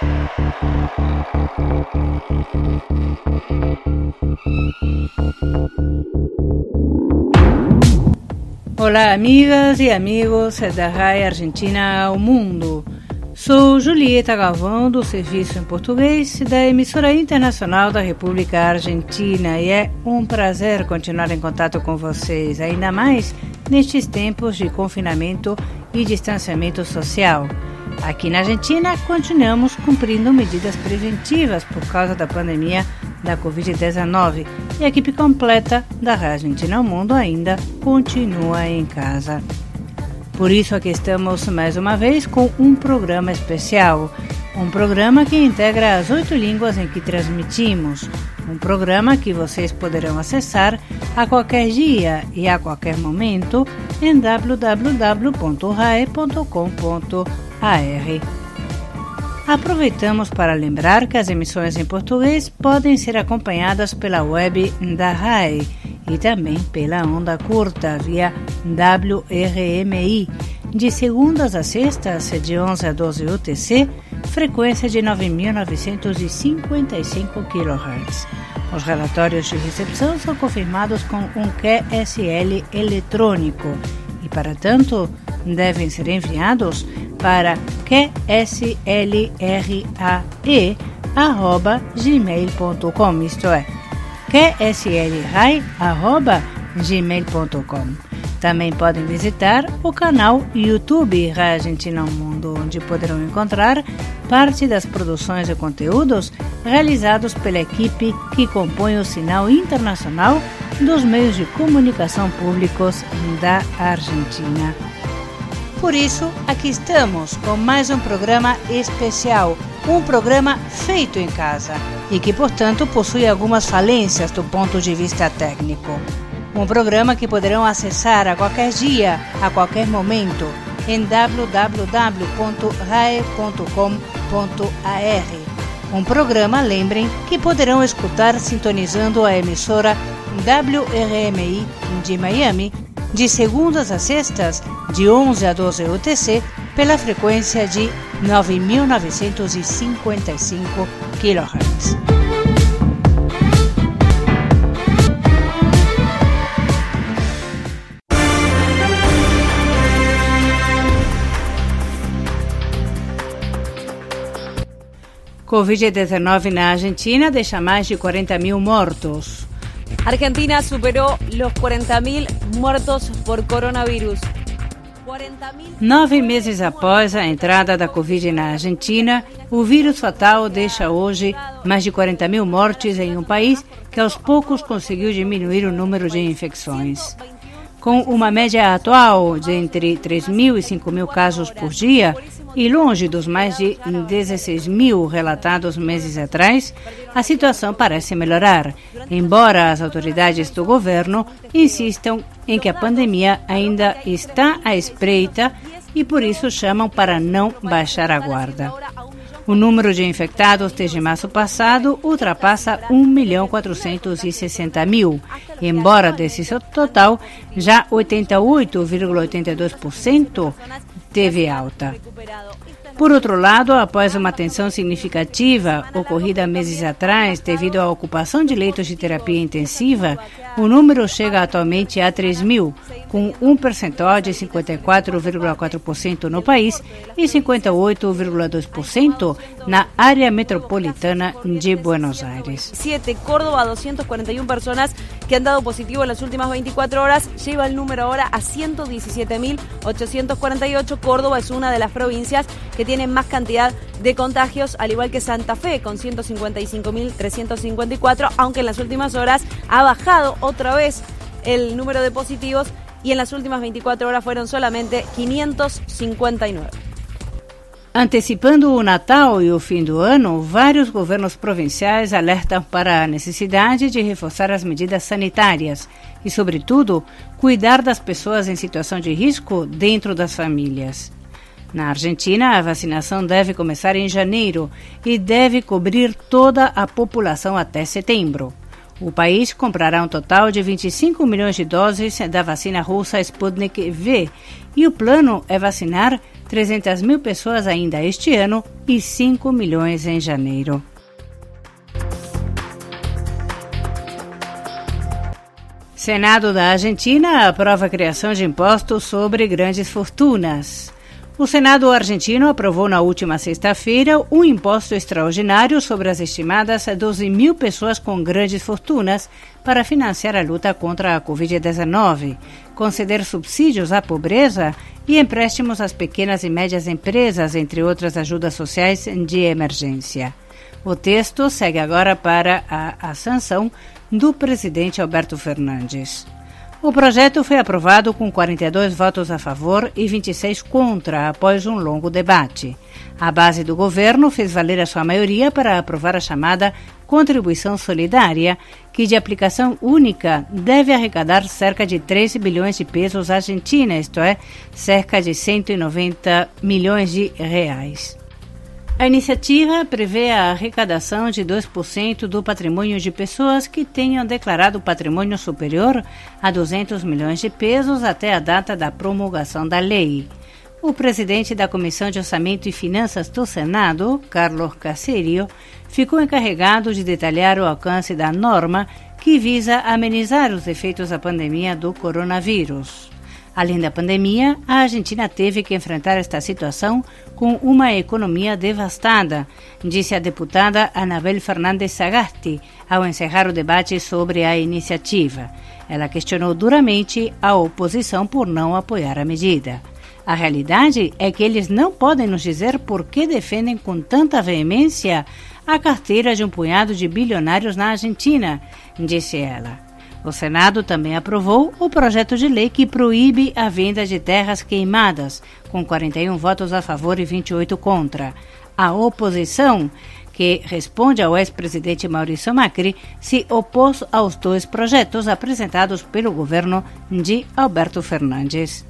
Olá, amigas e amigos da RAI Argentina ao Mundo. Sou Julieta Galvão, do Serviço em Português da emissora internacional da República Argentina, e é um prazer continuar em contato com vocês, ainda mais nestes tempos de confinamento e distanciamento social. Aqui na Argentina, continuamos cumprindo medidas preventivas por causa da pandemia da Covid-19 e a equipe completa da RAI Argentina ao Mundo ainda continua em casa. Por isso, aqui estamos mais uma vez com um programa especial, um programa que integra as 8 línguas em que transmitimos, um programa que vocês poderão acessar a qualquer dia e a qualquer momento em www.rae.com.ar. Aproveitamos para lembrar que as emissões em português podem ser acompanhadas pela web da RAI e também pela onda curta via WRMI, de segundas a sextas, de 11 a 12 UTC, frequência de 9.955 kHz. Os relatórios de recepção são confirmados com um QSL eletrônico e, para tanto, devem ser enviados para qslrae@gmail.com, isto é, qslrae@gmail.com. Também podem visitar o canal YouTube RAI Argentina ao Mundo, onde poderão encontrar parte das produções e conteúdos realizados pela equipe que compõe o sinal internacional dos meios de comunicação públicos da Argentina. Por isso, aqui estamos com mais um programa especial, um programa feito em casa e que, portanto, possui algumas falências do ponto de vista técnico. Um programa que poderão acessar a qualquer dia, a qualquer momento, em www.rae.com.ar. Um programa, lembrem, que poderão escutar sintonizando a emissora WRMI de Miami, de segundas a sextas, de 11 a 12 UTC, pela frequência de 9.955 kHz. Covid-19 na Argentina deixa mais de 40.000 mortos. Argentina superó los 40.000 muertos por coronavirus. 9 meses após a entrada da Covid na Argentina, o vírus fatal deixa hoje mais de 40.000 mortes em um país que aos poucos conseguiu diminuir o número de infecções. Com uma média atual de entre 3.000 e 5.000 casos por dia, e longe dos mais de 16.000 relatados meses atrás, a situação parece melhorar, embora as autoridades do governo insistam em que a pandemia ainda está à espreita e por isso chamam para não baixar a guarda. O número de infectados desde março passado ultrapassa 1.460.000, embora desse total, já 88,82% teve alta. Por outro lado, após uma tensão significativa ocorrida meses atrás devido à ocupação de leitos de terapia intensiva, o número chega atualmente a 3.000, com um percentual de 54,4% no país e 58,2% na área metropolitana de Buenos Aires. 7, Córdoba, 241 personas que han dado positivo en las últimas 24 horas, lleva el número ahora a 117.848. Córdoba es una de las provincias que tiene más cantidad de contagios, al igual que Santa Fe, con 155.354, aunque en las últimas horas ha bajado otra vez el número de positivos y en las últimas 24 horas fueron solamente 559. Antecipando o Natal e o fim do ano, vários governos provinciais alertam para a necessidade de reforçar as medidas sanitárias e, sobretudo, cuidar das pessoas em situação de risco dentro das famílias. Na Argentina, a vacinação deve começar em janeiro e deve cobrir toda a população até setembro. O país comprará um total de 25 milhões de doses da vacina russa Sputnik V e o plano é vacinar 300 mil pessoas ainda este ano e 5 milhões em janeiro. Senado da Argentina aprova a criação de impostos sobre grandes fortunas. O Senado argentino aprovou na última sexta-feira um imposto extraordinário sobre as estimadas 12 mil pessoas com grandes fortunas para financiar a luta contra a Covid-19, conceder subsídios à pobreza e empréstimos às pequenas e médias empresas, entre outras ajudas sociais de emergência. O texto segue agora para a sanção do presidente Alberto Fernandes. O projeto foi aprovado com 42 votos a favor e 26 contra, após um longo debate. A base do governo fez valer a sua maioria para aprovar a chamada contribuição solidária, que de aplicação única deve arrecadar cerca de 13 bilhões de pesos argentinos, isto é, cerca de 190 milhões de reais. A iniciativa prevê a arrecadação de 2% do patrimônio de pessoas que tenham declarado patrimônio superior a 200 milhões de pesos até a data da promulgação da lei. O presidente da Comissão de Orçamento e Finanças do Senado, Carlos Caserio, ficou encarregado de detalhar o alcance da norma que visa amenizar os efeitos da pandemia do coronavírus. Além da pandemia, a Argentina teve que enfrentar esta situação com uma economia devastada, disse a deputada Anabel Fernández Sagasti ao encerrar o debate sobre a iniciativa. Ela questionou duramente a oposição por não apoiar a medida. A realidade é que eles não podem nos dizer por que defendem com tanta veemência a carteira de um punhado de bilionários na Argentina, disse ela. O Senado também aprovou o projeto de lei que proíbe a venda de terras queimadas, com 41 votos a favor e 28 contra. A oposição, que responde ao ex-presidente Mauricio Macri, se opôs aos dois projetos apresentados pelo governo de Alberto Fernandes.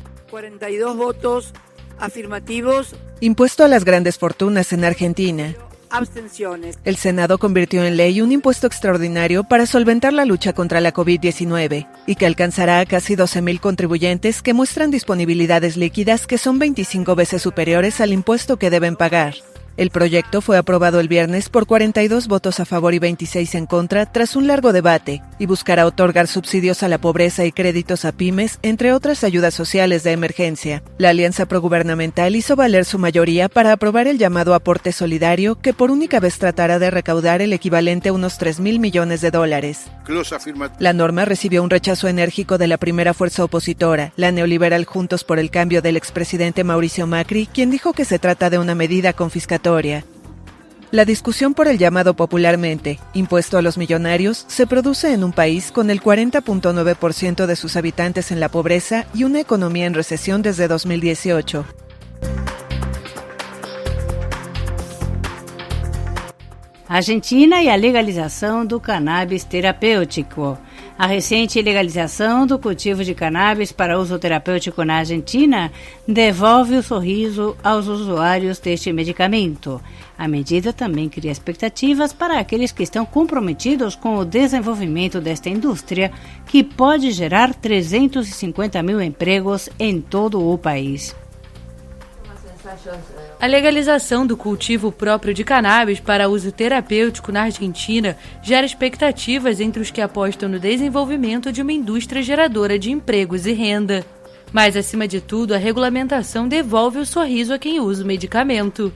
42 votos afirmativos. Impuesto a las grandes fortunas en Argentina. Abstenciones. El Senado convirtió en ley un impuesto extraordinario para solventar la lucha contra la COVID-19 y que alcanzará a casi 12,000 contribuyentes que muestran disponibilidades líquidas que son 25 veces superiores al impuesto que deben pagar. El proyecto fue aprobado el viernes por 42 votos a favor y 26 en contra tras un largo debate y buscará otorgar subsidios a la pobreza y créditos a pymes, entre otras ayudas sociales de emergencia. La alianza progubernamental hizo valer su mayoría para aprobar el llamado aporte solidario, que por única vez tratará de recaudar el equivalente a unos 3,000 millones de dólares. La norma recibió un rechazo enérgico de la primera fuerza opositora, la neoliberal Juntos por el Cambio del expresidente Mauricio Macri, quien dijo que se trata de una medida confiscatoria. La discusión por el llamado popularmente impuesto a los millonarios se produce en un país con el 40.9% de sus habitantes en la pobreza y una economía en recesión desde 2018. Argentina e a legalização do cannabis terapêutico. A recente legalização do cultivo de cannabis para uso terapêutico na Argentina devolve o sorriso aos usuários deste medicamento. A medida também cria expectativas para aqueles que estão comprometidos com o desenvolvimento desta indústria, que pode gerar 350 mil empregos em todo o país. A legalização do cultivo próprio de cannabis para uso terapêutico na Argentina gera expectativas entre os que apostam no desenvolvimento de uma indústria geradora de empregos e renda. Mas, acima de tudo, a regulamentação devolve o sorriso a quem usa o medicamento.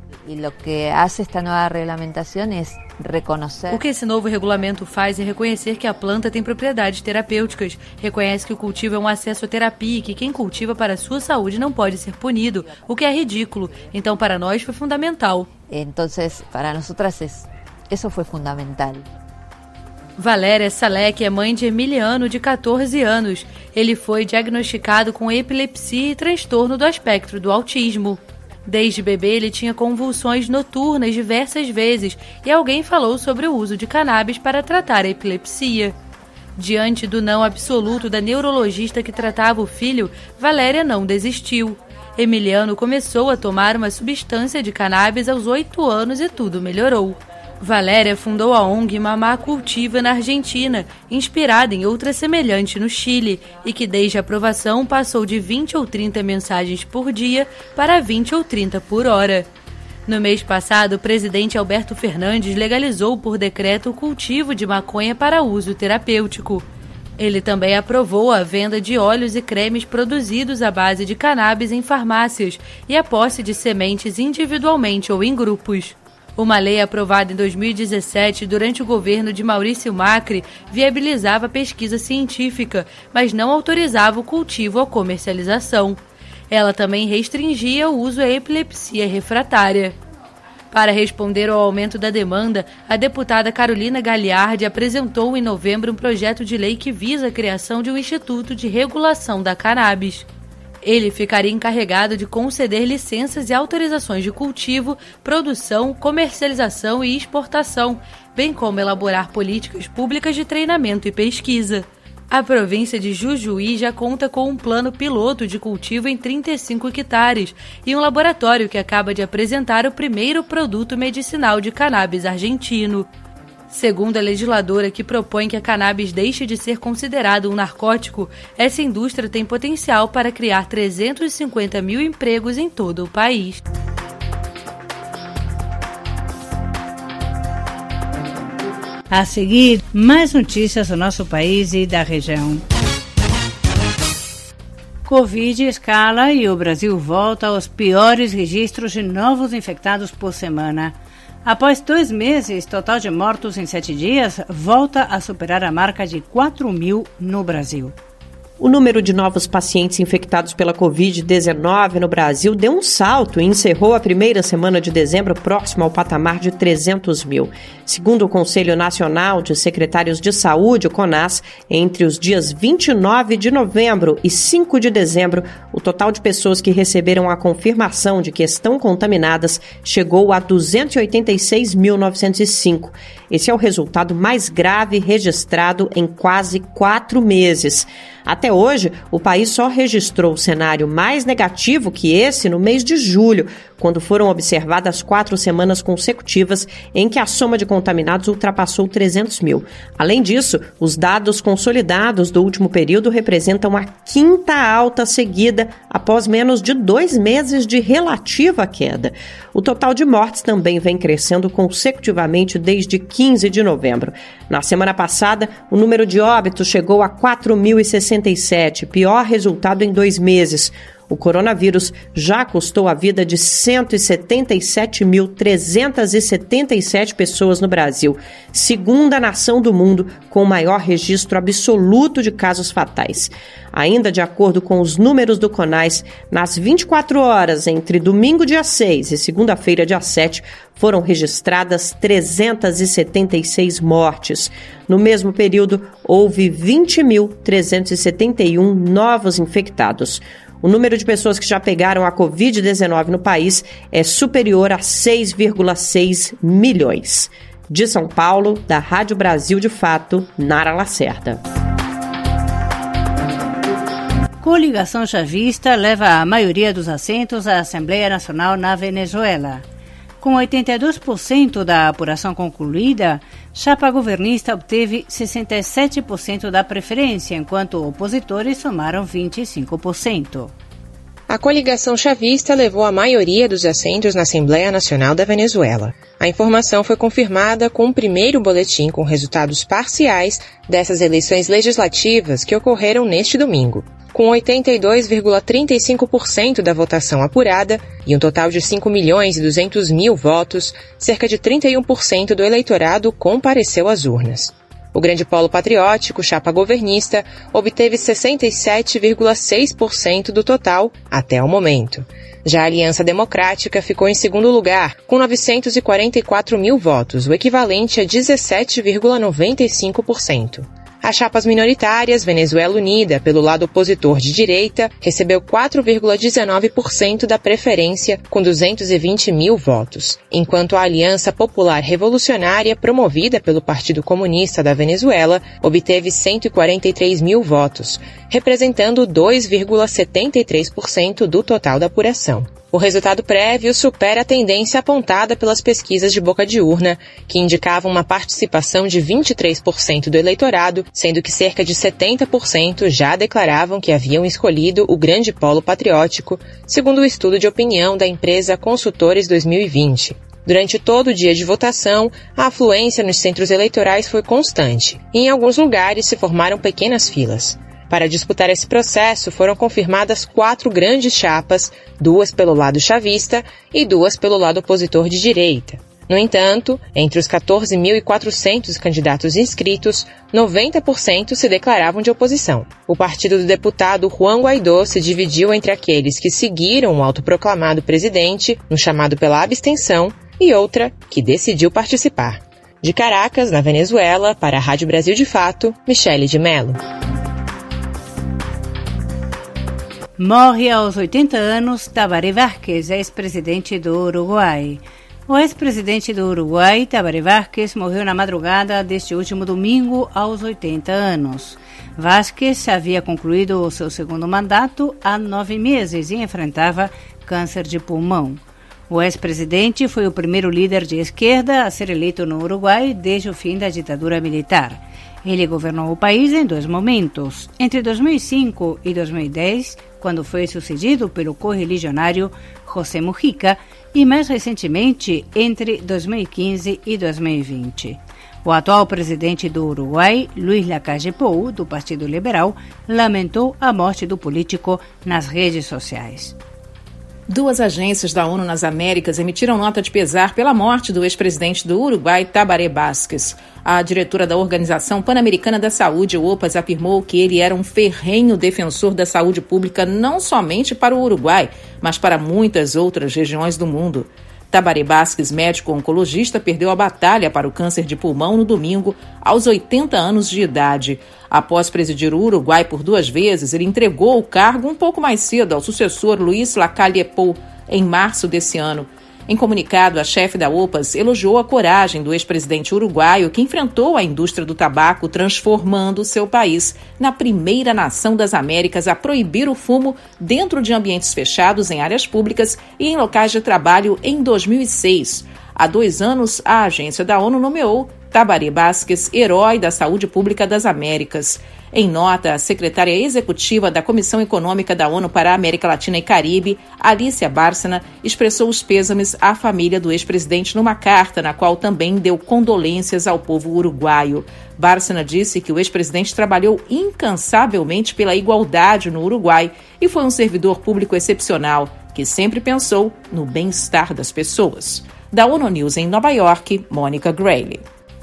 O que esse novo regulamento faz é reconhecer que a planta tem propriedades terapêuticas, reconhece que o cultivo é um acesso à terapia e que quem cultiva para a sua saúde não pode ser punido, o que é ridículo. Então, para nós, foi fundamental. Para nosotras isso foi fundamental. Valéria Salek é mãe de Emiliano, de 14 anos. Ele foi diagnosticado com epilepsia e transtorno do espectro do autismo. Desde bebê, ele tinha convulsões noturnas diversas vezes e alguém falou sobre o uso de cannabis para tratar a epilepsia. Diante do não absoluto da neurologista que tratava o filho, Valéria não desistiu. Emiliano começou a tomar uma substância de cannabis aos 8 anos e tudo melhorou. Valéria fundou a ONG Mamá Cultiva na Argentina, inspirada em outra semelhante no Chile, e que desde a aprovação passou de 20 ou 30 mensagens por dia para 20 ou 30 por hora. No mês passado, o presidente Alberto Fernandes legalizou por decreto o cultivo de maconha para uso terapêutico. Ele também aprovou a venda de óleos e cremes produzidos à base de cannabis em farmácias e a posse de sementes individualmente ou em grupos. Uma lei aprovada em 2017 durante o governo de Maurício Macri viabilizava a pesquisa científica, mas não autorizava o cultivo ou comercialização. Ela também restringia o uso à epilepsia refratária. Para responder ao aumento da demanda, a deputada Carolina Gagliardi apresentou em novembro um projeto de lei que visa a criação de um Instituto de Regulação da Cannabis. Ele ficaria encarregado de conceder licenças e autorizações de cultivo, produção, comercialização e exportação, bem como elaborar políticas públicas de treinamento e pesquisa. A província de Jujuí já conta com um plano piloto de cultivo em 35 hectares e um laboratório que acaba de apresentar o primeiro produto medicinal de cannabis argentino. Segundo a legisladora que propõe que a cannabis deixe de ser considerado um narcótico, essa indústria tem potencial para criar 350 mil empregos em todo o país. A seguir, mais notícias do nosso país e da região. Covid escala e o Brasil volta aos piores registros de novos infectados por semana. Após 2 meses, total de mortos em 7 dias volta a superar a marca de 4.000 no Brasil. O número de novos pacientes infectados pela Covid-19 no Brasil deu um salto e encerrou a primeira semana de dezembro próximo ao patamar de 300 mil. Segundo o Conselho Nacional de Secretários de Saúde, o CONAS, entre os dias 29 de novembro e 5 de dezembro, o total de pessoas que receberam a confirmação de que estão contaminadas chegou a 286.905. Esse é o resultado mais grave registrado em quase 4 meses. Até hoje, o país só registrou o cenário mais negativo que esse no mês de julho, quando foram observadas 4 semanas consecutivas em que a soma de contaminados ultrapassou 300 mil. Além disso, os dados consolidados do último período representam a 5ª alta seguida após menos de 2 meses de relativa queda. O total de mortes também vem crescendo consecutivamente desde 15 de novembro. Na semana passada, o número de óbitos chegou a 4.067, pior resultado em 2 meses. O coronavírus já custou a vida de 177.377 pessoas no Brasil, segunda nação do mundo com o maior registro absoluto de casos fatais. Ainda de acordo com os números do CONAS, nas 24 horas entre domingo dia 6 e segunda-feira dia 7, foram registradas 376 mortes. No mesmo período, houve 20.371 novos infectados. O número de pessoas que já pegaram a Covid-19 no país é superior a 6,6 milhões. De São Paulo, da Rádio Brasil de Fato, Nara Lacerda. Coligação chavista leva a maioria dos assentos à Assembleia Nacional na Venezuela. Com 82% da apuração concluída, chapa governista obteve 67% da preferência, enquanto opositores somaram 25%. A coligação chavista levou a maioria dos assentos na Assembleia Nacional da Venezuela. A informação foi confirmada com o primeiro boletim com resultados parciais dessas eleições legislativas que ocorreram neste domingo. Com 82,35% da votação apurada e um total de 5.200.000 votos, cerca de 31% do eleitorado compareceu às urnas. O Grande Polo Patriótico, chapa governista, obteve 67,6% do total até o momento. Já a Aliança Democrática ficou em segundo lugar, com 944.000 votos, o equivalente a 17,95%. As chapas minoritárias, Venezuela Unida, pelo lado opositor de direita, recebeu 4,19% da preferência, com 220.000 votos, enquanto a Aliança Popular Revolucionária, promovida pelo Partido Comunista da Venezuela, obteve 143.000 votos, representando 2,73% do total da apuração. O resultado prévio supera a tendência apontada pelas pesquisas de boca de urna, que indicavam uma participação de 23% do eleitorado, sendo que cerca de 70% já declaravam que haviam escolhido o grande polo patriótico, segundo o estudo de opinião da empresa Consultores 2020. Durante todo o dia de votação, a afluência nos centros eleitorais foi constante, e em alguns lugares se formaram pequenas filas. Para disputar esse processo, foram confirmadas 4 grandes chapas, 2 pelo lado chavista e 2 pelo lado opositor de direita. No entanto, entre os 14.400 candidatos inscritos, 90% se declaravam de oposição. O partido do deputado Juan Guaidó se dividiu entre aqueles que seguiram o autoproclamado presidente, no chamado pela abstenção, e outra que decidiu participar. De Caracas, na Venezuela, para a Rádio Brasil de Fato, Michele de Mello. Morre aos 80 anos Tabaré Vázquez, ex-presidente do Uruguai. O ex-presidente do Uruguai, Tabaré Vázquez, morreu na madrugada deste último domingo aos 80 anos. Vázquez havia concluído o seu segundo mandato há 9 meses e enfrentava câncer de pulmão. O ex-presidente foi o primeiro líder de esquerda a ser eleito no Uruguai desde o fim da ditadura militar. Ele governou o país em 2 momentos, entre 2005 e 2010, quando foi sucedido pelo correligionário José Mujica, e mais recentemente entre 2015 e 2020. O atual presidente do Uruguai, Luis Lacalle Pou, do Partido Liberal, lamentou a morte do político nas redes sociais. 2 agências da ONU nas Américas emitiram nota de pesar pela morte do ex-presidente do Uruguai, Tabaré Vázquez. A diretora da Organização Pan-Americana da Saúde, OPAS, afirmou que ele era um ferrenho defensor da saúde pública não somente para o Uruguai, mas para muitas outras regiões do mundo. Tabaré Vázquez, médico oncologista, perdeu a batalha para o câncer de pulmão no domingo, aos 80 anos de idade. Após presidir o Uruguai por 2 vezes, ele entregou o cargo um pouco mais cedo ao sucessor Luis Lacalle Pou, em março desse ano. Em comunicado, a chefe da OPAS elogiou a coragem do ex-presidente uruguaio que enfrentou a indústria do tabaco, transformando seu país na primeira nação das Américas a proibir o fumo dentro de ambientes fechados em áreas públicas e em locais de trabalho em 2006. Há 2 anos, a agência da ONU nomeou Tabaré Vázquez herói da saúde pública das Américas. Em nota, a secretária executiva da Comissão Econômica da ONU para a América Latina e Caribe, Alicia Bárcena, expressou os pêsames à família do ex-presidente numa carta, na qual também deu condolências ao povo uruguaio. Bárcena disse que o ex-presidente trabalhou incansavelmente pela igualdade no Uruguai e foi um servidor público excepcional, que sempre pensou no bem-estar das pessoas. Da ONU News em Nova York, Mônica Grayle.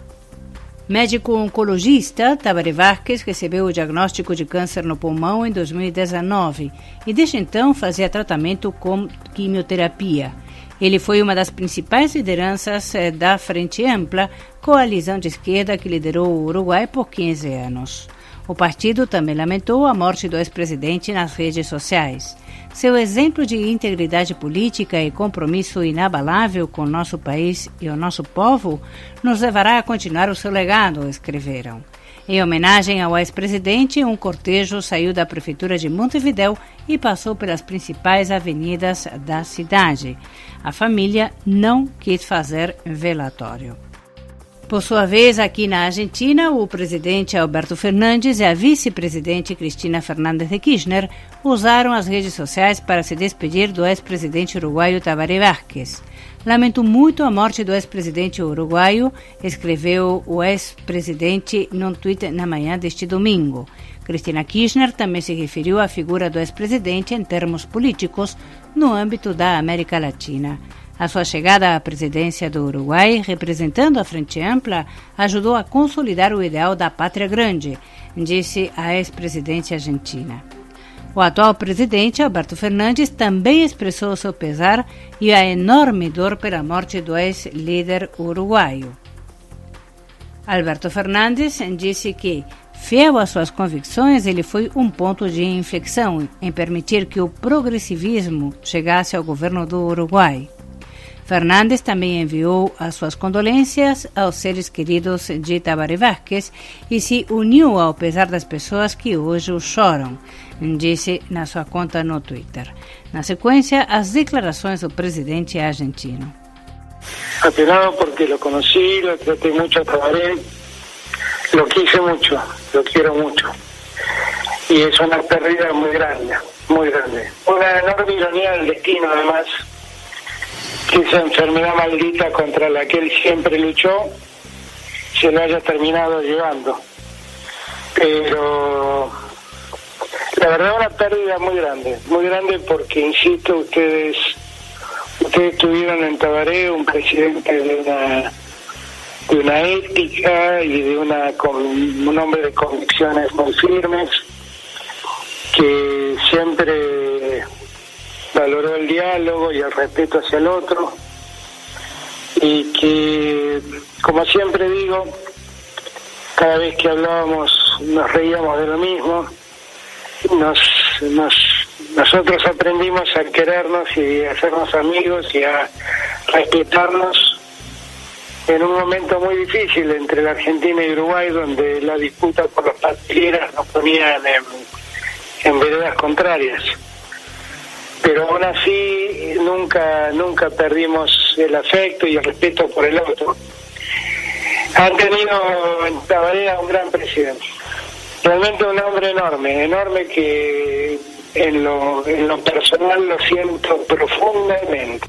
Médico oncologista, Tabaré Vázquez recebeu o diagnóstico de câncer no pulmão em 2019 e desde então fazia tratamento com quimioterapia. Ele foi uma das principais lideranças da Frente Ampla, coalizão de esquerda que liderou o Uruguai por 15 anos. O partido também lamentou a morte do ex-presidente nas redes sociais. Seu exemplo de integridade política e compromisso inabalável com o nosso país e o nosso povo nos levará a continuar o seu legado, escreveram. Em homenagem ao ex-presidente, um cortejo saiu da prefeitura de Montevidéu e passou pelas principais avenidas da cidade. A família não quis fazer velatório. Por sua vez, aqui na Argentina, o presidente Alberto Fernandes e a vice-presidente Cristina Fernández de Kirchner usaram as redes sociais para se despedir do ex-presidente uruguaio Tabaré Vázquez. Lamento muito a morte do ex-presidente uruguaio, escreveu o ex-presidente num tweet na manhã deste domingo. Cristina Kirchner também se referiu à figura do ex-presidente em termos políticos no âmbito da América Latina. A sua chegada à presidência do Uruguai, representando a Frente Ampla, ajudou a consolidar o ideal da pátria grande, disse a ex-presidente argentina. O atual presidente, Alberto Fernandes, também expressou seu pesar e a enorme dor pela morte do ex-líder uruguaio. Alberto Fernandes disse que, fiel às suas convicções, ele foi um ponto de inflexão em permitir que o progressivismo chegasse ao governo do Uruguai. Fernandes também enviou as suas condolências aos seres queridos de Tabaré Vázquez e se uniu ao pesar das pessoas que hoje o choram, disse na sua conta no Twitter. Na sequência, as declarações do presidente argentino. Apenado porque lo conocí, lo traté mucho a Tabaré, lo quise mucho, lo quiero mucho. Y es una pérdida muy grande, muy grande. Una enorme ironía del destino, además, que esa enfermedad maldita contra la que él siempre luchó se lo haya terminado llevando. Pero la verdad una pérdida muy grande porque, insisto, ustedes tuvieron en Tabaré un presidente de una ética y de un hombre de convicciones muy firmes, que siempre valoró el diálogo y el respeto hacia el otro, y que, como siempre digo, cada vez que hablábamos nos reíamos de lo mismo. Nosotros aprendimos a querernos y a hacernos amigos y a respetarnos en un momento muy difícil entre la Argentina y Uruguay, donde la disputa por las patrilleras nos ponían en veredas contrarias. Pero aún así nunca perdimos el afecto y el respeto por el otro. Han tenido en Tabaré a un gran presidente, realmente un hombre enorme que en lo personal lo siento profundamente.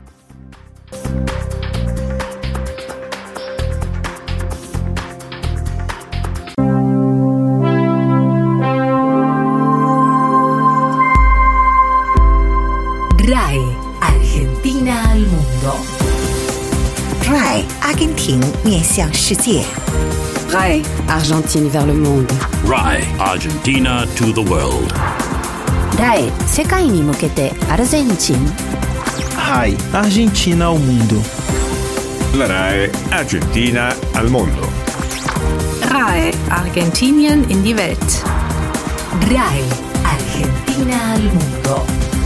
RAE, Argentina al mundo. RAE, Argentina 面向世界。 RAE, Argentine vers le monde. RAE, Argentina to the world. RAE, 世界に向けてアルゼンチン。 RAE, Argentina al mundo. La RAE, Argentina al mundo. RAE, Argentinien in die Welt. RAE, Argentina al mundo.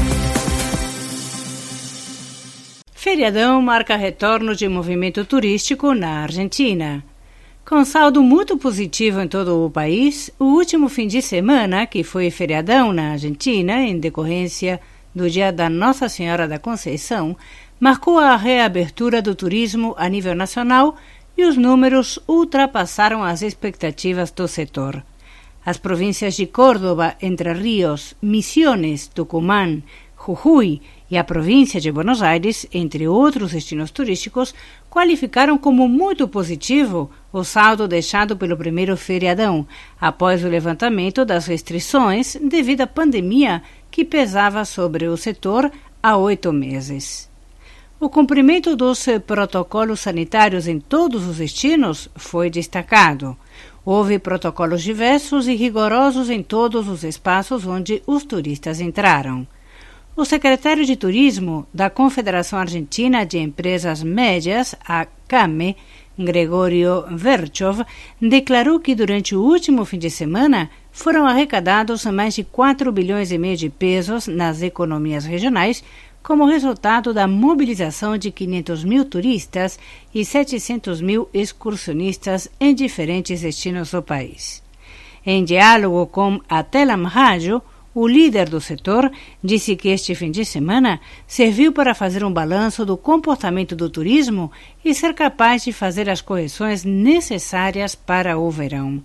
Feriadão marca retorno de movimento turístico na Argentina. Com saldo muito positivo em todo o país, o último fim de semana, que foi feriadão na Argentina, em decorrência do Dia da Nossa Senhora da Conceição, marcou a reabertura do turismo a nível nacional e os números ultrapassaram as expectativas do setor. As províncias de Córdoba, Entre Ríos, Misiones, Tucumán, Jujuy e a província de Buenos Aires, entre outros destinos turísticos, qualificaram como muito positivo o saldo deixado pelo primeiro feriadão, após o levantamento das restrições devido à pandemia que pesava sobre o setor há 8 meses. O cumprimento dos protocolos sanitários em todos os destinos foi destacado. Houve protocolos diversos e rigorosos em todos os espaços onde os turistas entraram. O secretário de Turismo da Confederação Argentina de Empresas Médias, a CAME, Gregorio Verchov, declarou que durante o último fim de semana foram arrecadados mais de 4 bilhões e meio de pesos nas economias regionais, como resultado da mobilização de 500 mil turistas e 700 mil excursionistas em diferentes destinos do país. Em diálogo com a Telam Rádio, o líder do setor disse que este fim de semana serviu para fazer um balanço do comportamento do turismo e ser capaz de fazer as correções necessárias para o verão.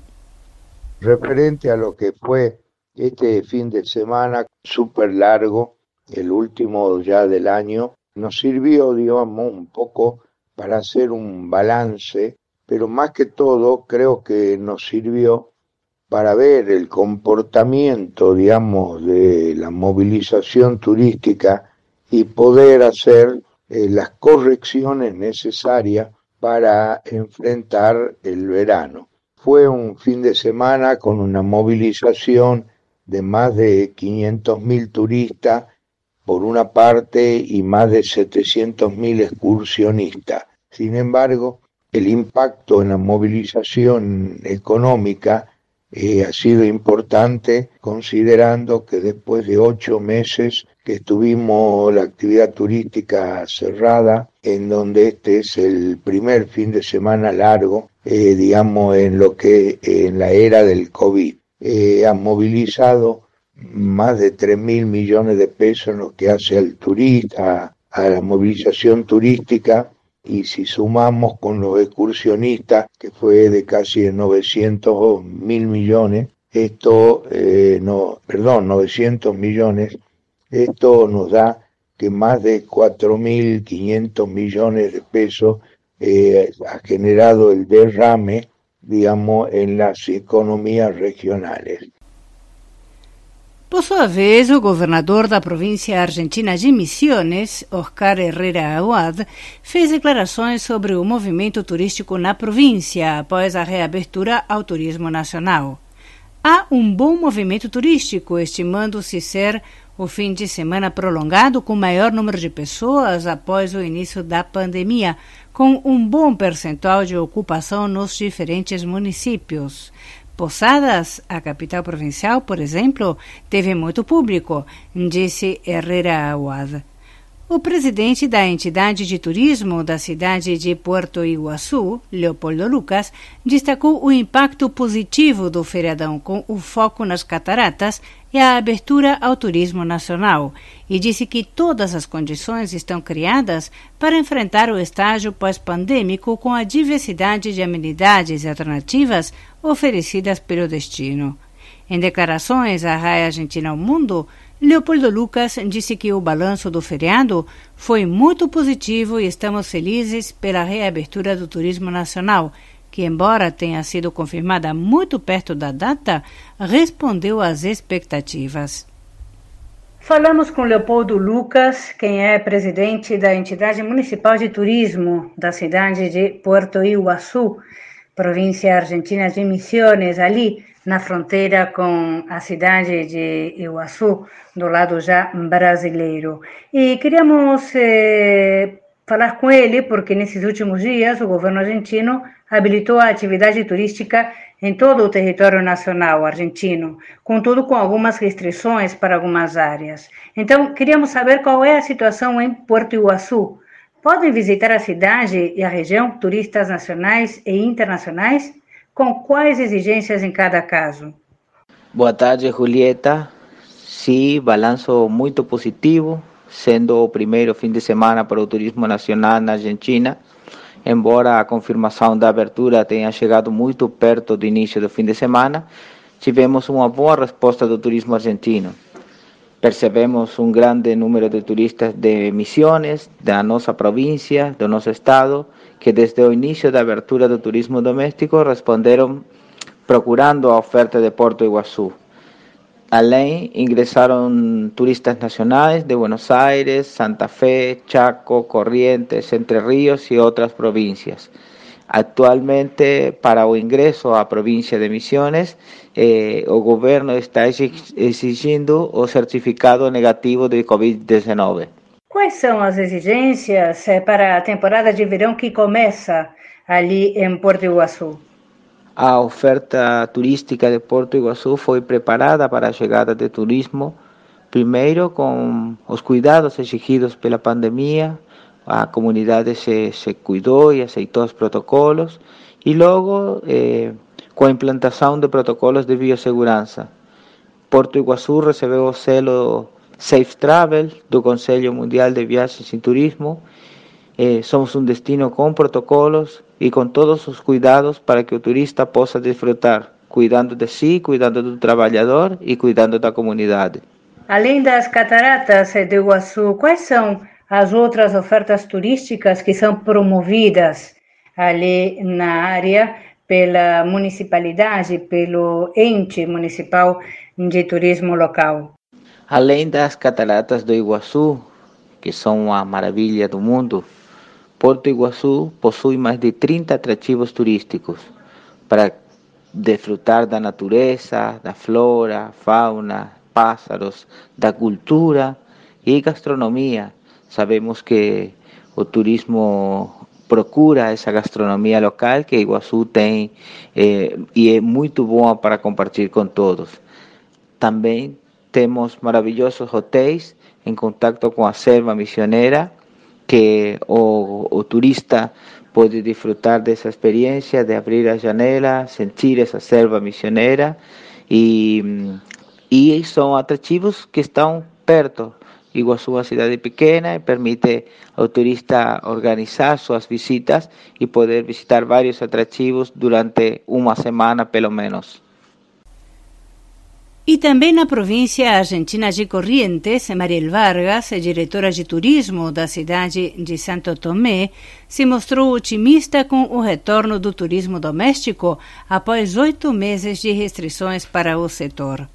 Referente a lo que fue este fin de semana súper largo, el último ya del año, nos sirvió, digamos, un poco para hacer un balance, pero más que todo creo que nos sirvió para ver el comportamiento, digamos, de la movilización turística y poder hacer las correcciones necesarias para enfrentar el verano. Fue un fin de semana con una movilización de más de 500.000 turistas por una parte y más de 700.000 excursionistas. Sin embargo, el impacto en la movilización económica ha sido importante, considerando que después de 8 meses que estuvimos la actividad turística cerrada, en donde este es el primer fin de semana largo, digamos, en lo que en la era del COVID. Han movilizado más de 3.000 millones de pesos en lo que hace al turista, a la movilización turística, y si sumamos con los excursionistas, que fue de casi 900 millones, 900 millones, esto nos da que más de 4.500 millones de pesos ha generado el derrame, digamos, en las economías regionales. Por sua vez, o governador da província argentina de Misiones, Oscar Herrera Aguad, fez declarações sobre o movimento turístico na província após a reabertura ao turismo nacional. Há bom movimento turístico, estimando-se ser o fim de semana prolongado com maior número de pessoas após o início da pandemia, com bom percentual de ocupação nos diferentes municípios. Posadas, a capital provincial, por exemplo, teve muito público, disse Herrera Aguad. O presidente da entidade de turismo da cidade de Puerto Iguaçu, Leopoldo Lucas, destacou o impacto positivo do feriadão com o foco nas cataratas e a abertura ao turismo nacional, e disse que todas as condições estão criadas para enfrentar o estágio pós-pandêmico com a diversidade de amenidades e alternativas oferecidas pelo destino. Em declarações à Rai Argentina ao Mundo, Leopoldo Lucas disse que o balanço do feriado foi muito positivo e estamos felizes pela reabertura do turismo nacional, que, embora tenha sido confirmada muito perto da data, respondeu às expectativas. Falamos com Leopoldo Lucas, quem é presidente da entidade municipal de turismo da cidade de Puerto Iguaçu, província argentina de Misiones, ali na fronteira com a cidade de Iguaçu, do lado já brasileiro. E queríamos falar com ele, porque nesses últimos dias o governo argentino habilitou a atividade turística em todo o território nacional argentino, contudo com algumas restrições para algumas áreas. Então, queríamos saber qual é a situação em Puerto Iguaçu. Podem visitar a cidade e a região turistas nacionais e internacionais? Com quais exigências em cada caso? Boa tarde, Julieta. Sim, balanço muito positivo, sendo o primeiro fim de semana para o turismo nacional na Argentina. Embora a confirmação da abertura tenha chegado muito perto do início do fim de semana, tivemos uma boa resposta do turismo argentino. Percebemos grande número de turistas de Misiones, da nossa província, do nosso estado, que desde o início da abertura do turismo doméstico responderam procurando a oferta de Puerto Iguaçu. Além, ingressaram turistas nacionais de Buenos Aires, Santa Fe, Chaco, Corrientes, Entre Ríos e outras províncias. Atualmente, para o ingresso à província de Misiones, o governo está exigindo o certificado negativo de Covid-19. Quais são as exigências para a temporada de verão que começa ali em Puerto Iguaçu? A oferta turística de Puerto Iguaçu foi preparada para a chegada de turismo, primeiro com os cuidados exigidos pela pandemia, a comunidade se cuidou e aceitou os protocolos, e logo com a implantação de protocolos de biossegurança. Puerto Iguaçu recebeu o selo Safe Travel do Conselho Mundial de Viagens e Turismo. Somos destino com protocolos e com todos os cuidados para que o turista possa desfrutar, cuidando de si, cuidando do trabalhador e cuidando da comunidade. Além das cataratas de Iguaçu, quais são as outras ofertas turísticas que são promovidas ali na área pela municipalidade, pelo ente municipal de turismo local? Além das cataratas do Iguaçu, que são uma maravilha do mundo, Puerto Iguaçu possui mais de 30 atrativos turísticos para desfrutar da natureza, da flora, fauna, pássaros, da cultura e gastronomia. Sabemos que o turismo procura essa gastronomia local que Iguaçu tem e é muito boa para compartilhar com todos. Também temos maravilhosos hotéis em contato com a selva missioneira, que o turista pode desfrutar dessa experiência de abrir a janela, sentir essa selva missioneira e são atrativos que estão perto. Iguaçu é uma cidade pequena e permite ao turista organizar suas visitas e poder visitar vários atrativos durante uma semana, pelo menos. E também na província argentina de Corrientes, Mariel Vargas, diretora de turismo da cidade de Santo Tomé, se mostrou otimista com o retorno do turismo doméstico após 8 meses de restrições para o setor.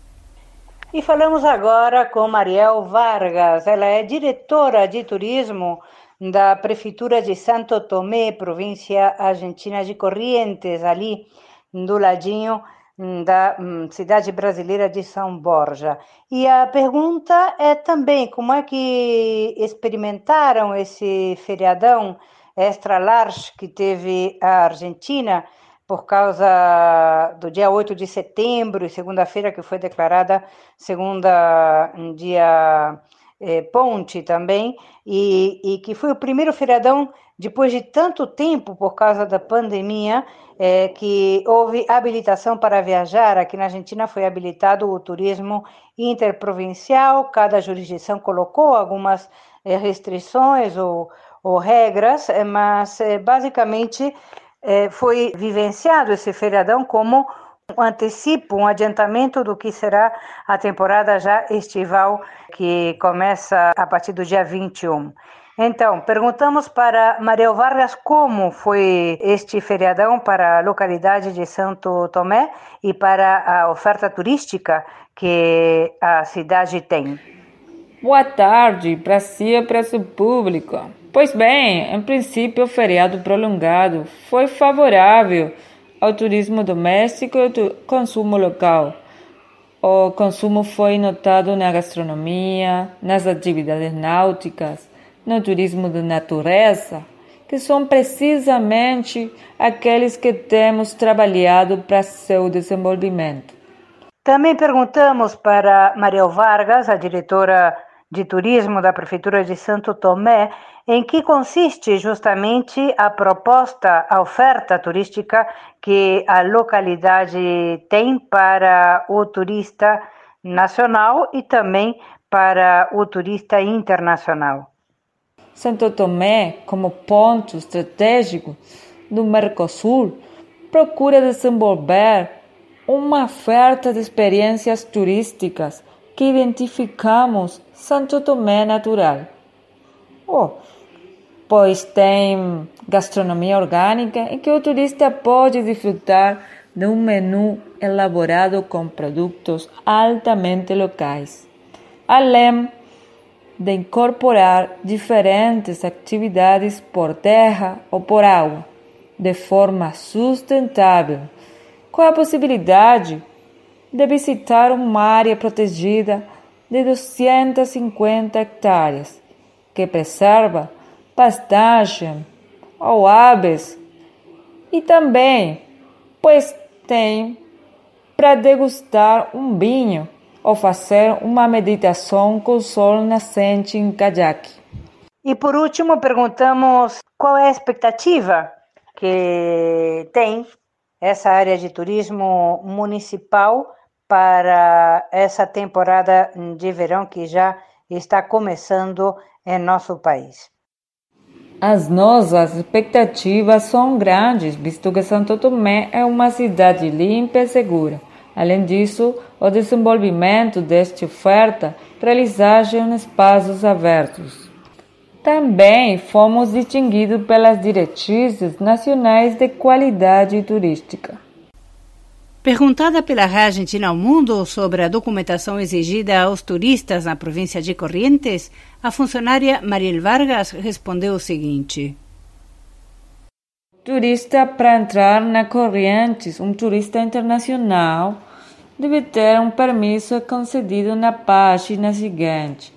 E falamos agora com Mariel Vargas. Ela é diretora de turismo da Prefeitura de Santo Tomé, província argentina de Corrientes, ali do ladinho da cidade brasileira de São Borja. E a pergunta é também como é que experimentaram esse feriadão extra large que teve a Argentina por causa do dia 8 de setembro e segunda-feira, que foi declarada segunda dia ponte também, e que foi o primeiro feriadão depois de tanto tempo por causa da pandemia, que houve habilitação para viajar. Aqui na Argentina foi habilitado o turismo interprovincial, cada jurisdição colocou algumas restrições ou regras, mas basicamente foi vivenciado esse feriadão como um antecipo, um adiantamento do que será a temporada já estival, que começa a partir do dia 21. Então, perguntamos para Mariel Vargas como foi este feriadão para a localidade de Santo Tomé e para a oferta turística que a cidade tem. Boa tarde para si e para o público. Pois bem, em princípio o feriado prolongado foi favorável ao turismo doméstico e ao consumo local. O consumo foi notado na gastronomia, nas atividades náuticas, no turismo de natureza, que são precisamente aqueles que temos trabalhado para seu desenvolvimento. Também perguntamos para Mariel Vargas, a diretora de turismo da Prefeitura de Santo Tomé, em que consiste justamente a proposta, a oferta turística que a localidade tem para o turista nacional e também para o turista internacional. Santo Tomé, como ponto estratégico do Mercosul, procura desenvolver uma oferta de experiências turísticas que identificamos Santo Tomé natural. Pois tem gastronomia orgânica em que o turista pode desfrutar de um menu elaborado com produtos altamente locais, além de incorporar diferentes atividades por terra ou por água, de forma sustentável, com a possibilidade de visitar uma área protegida de 250 hectares, que preserva pastagem ou aves, e também, pois tem para degustar um vinho ou fazer uma meditação com o sol nascente em caiaque. E por último, perguntamos qual é a expectativa que tem essa área de turismo municipal para essa temporada de verão que já está começando em nosso país. As nossas expectativas são grandes, visto que Santo Tomé é uma cidade limpa e segura. Além disso, o desenvolvimento desta oferta realizado em espaços abertos. Também fomos distinguidos pelas diretrizes nacionais de qualidade turística. Perguntada pela Rádio Argentina ao Mundo sobre a documentação exigida aos turistas na província de Corrientes, a funcionária Mariel Vargas respondeu o seguinte: turista para entrar na Corrientes, um turista internacional, deve ter um permisso concedido na página seguinte: